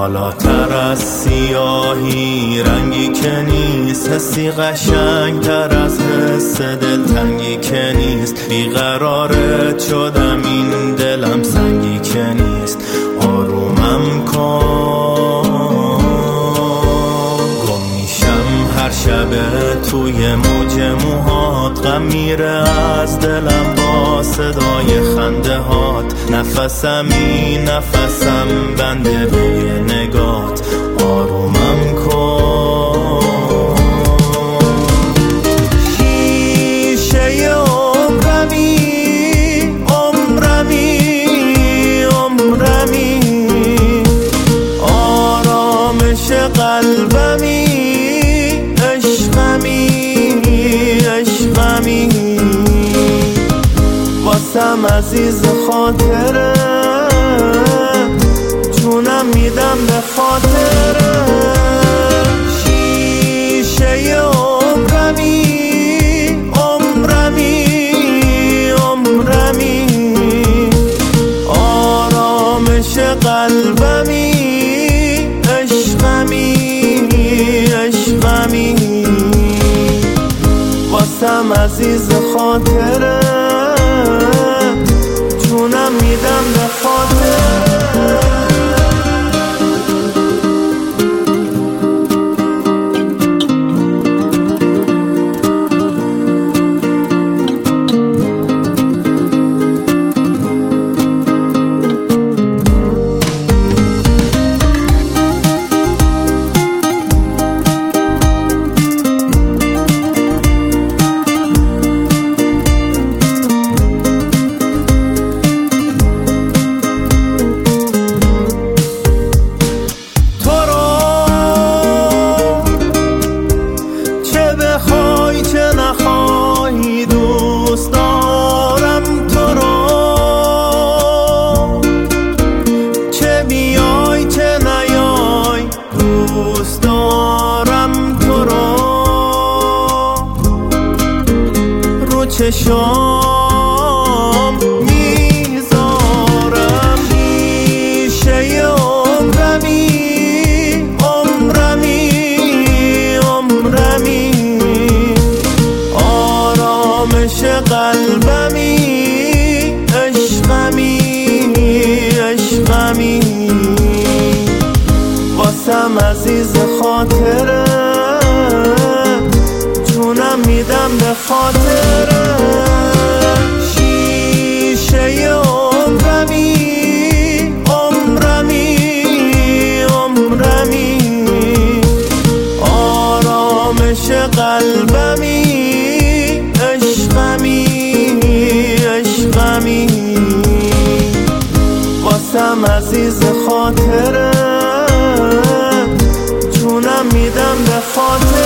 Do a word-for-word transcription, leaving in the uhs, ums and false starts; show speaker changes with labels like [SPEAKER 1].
[SPEAKER 1] بالاتر از سیاهی رنگی که نیست، حسی قشنگ تر از حس دلتنگی که نیست. بیقرارت شدم این دلم سنگی که نیست. آرومم کن، گم میشم هر شب توی موج موهات. غم میره از دلم با صدای خنده هات. نفسمی نفسم بنده به نگات. آرومم کن. شیشه عمرمی عمرمی عمرمی، آرامش قلبمی عشقمی عشقمی. واسم عزیز خاطره، جونم میدم به خاطره. شیشه عمرمی عمرمی عمرمی، آرامش قلبمی عشقمی عشقمی. واسم عزیز خاطره، جونم میدم به خاطره. دوست دارم تو رو، رو چشام میذارم. شیشه عمرمی عمرمی عمرمی، آرامش قلبمی عشقمی عشقمی. واسم عزیز خاطره، جونم میدم به خاطره. شیشه عمرمی عمرمی عمرمی، آرامش قلبمی عشقمی عشقمی. واسم عزیز خاطره، جونم میدم به خاطر.